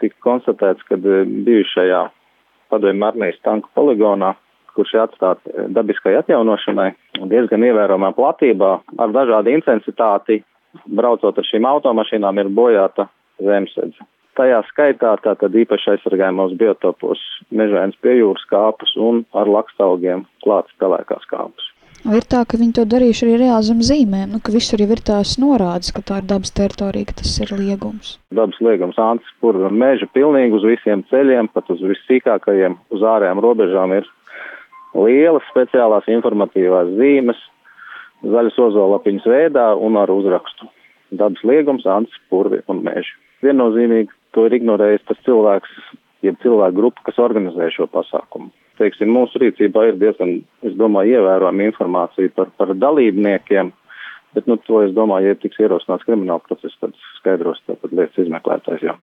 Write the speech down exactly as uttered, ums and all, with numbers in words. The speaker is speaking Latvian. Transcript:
tika konstatēts, ka bijušajā padomju armijas tanku poligonā, kurš ir atstāts dabiskai atjaunošanai, diezgan ievērojamā platībā ar dažādu intensitāti, braucot ar šīm automašīnām, ir bojāta zemesēdze. Tajā skaitā tātad īpaši aizsargājumos biotopos mežainas piejūras kāpus un ar lakstaugiem klātas pelēkās kāpus. Ir tā, ka viņi to darījuši arī reāli zem zīmēm, nu, ka visur jau ir tās norādes, ka tā ir dabas teritorija, ka tas ir liegums. Dabas liegums Antas purva meža pilnīgi uz visiem ceļiem, pat uz vissīkākajiem, uz ārējām robežām ir lielas speciālās informatīvās zīmes, zaļas ozolapiņas veidā un ar uzrakstu. Dabas liegums Antas purvi un meži. Viennozīmīgi to ir ignorējis tas cilvēks, jeb cilvēku grupa, kas organizē šo pasākumu. Teiksim, mūsu rīcībā ir diezgan, es domāju, ievērojama informācija par, par dalībniekiem, bet, nu, to, es domāju, ja tiks ierosināts krimināla process, tad skaidros tātad lietas izmeklētājs jau.